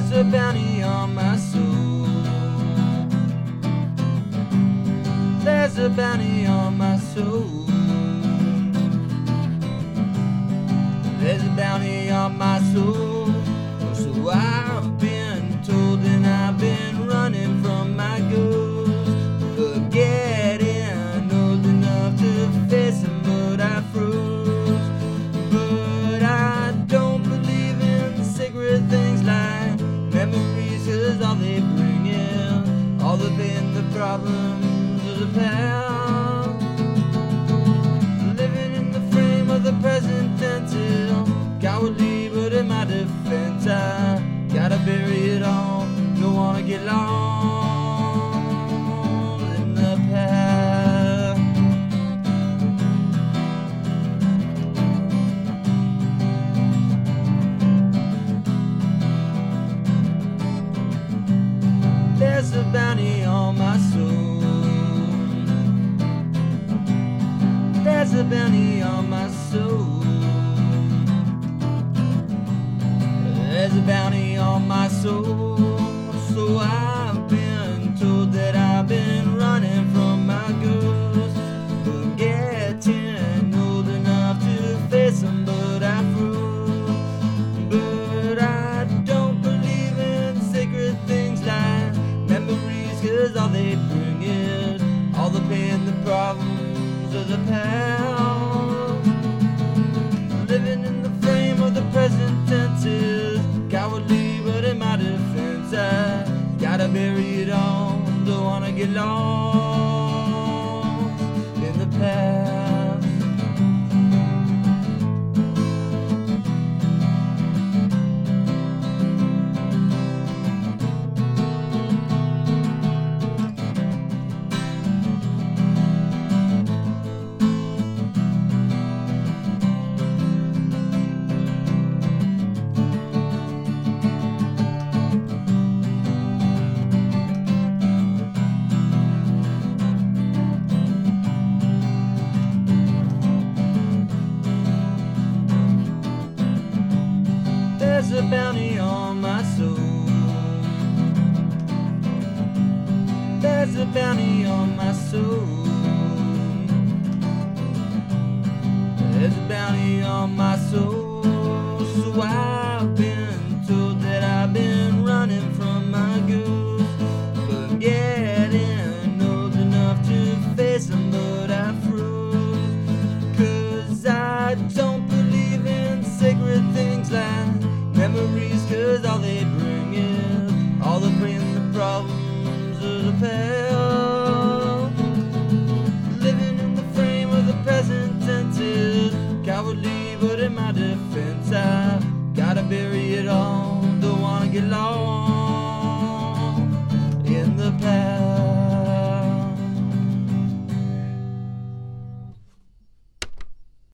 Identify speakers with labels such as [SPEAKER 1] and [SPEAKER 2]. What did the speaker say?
[SPEAKER 1] There's a bounty on my soul. There's a bounty on my soul. There's a bounty on my soul. So I've been told, and I've been running from my ghost. Getting old enough to face him, but I froze. But I don't believe in sacred things like memories, 'cause all they bring in all the pain, the problems of the past. Living in the frame of the present tense is cowardly, but in my defense I gotta bury it all. Don't wanna get lost in the past. There's a bounty on my soul. There's a bounty on my soul. There's a bounty on my soul. So I've been told that I've been running from my ghost. Getting old enough to face them, but I froze. But I don't believe in sacred things like memories, 'cause all they bring is all the pain, the problems of the past. Living in the frame of the present tense is cowardly, but in my defense I gotta bury it all. Don't wanna get lost in the past. There's a bounty on my soul. There's a bounty on my soul. There's a bounty on my soul. So I've been told that I've been running from my ghost. Getting old enough to face them, but I froze. 'Cause I don't believe in sacred things like memories, 'cause all they bring is all the pain, the problems of the past. Living in the frame of the present tense is cowardly, but in my defense I gotta bury it all. Don't wanna get lost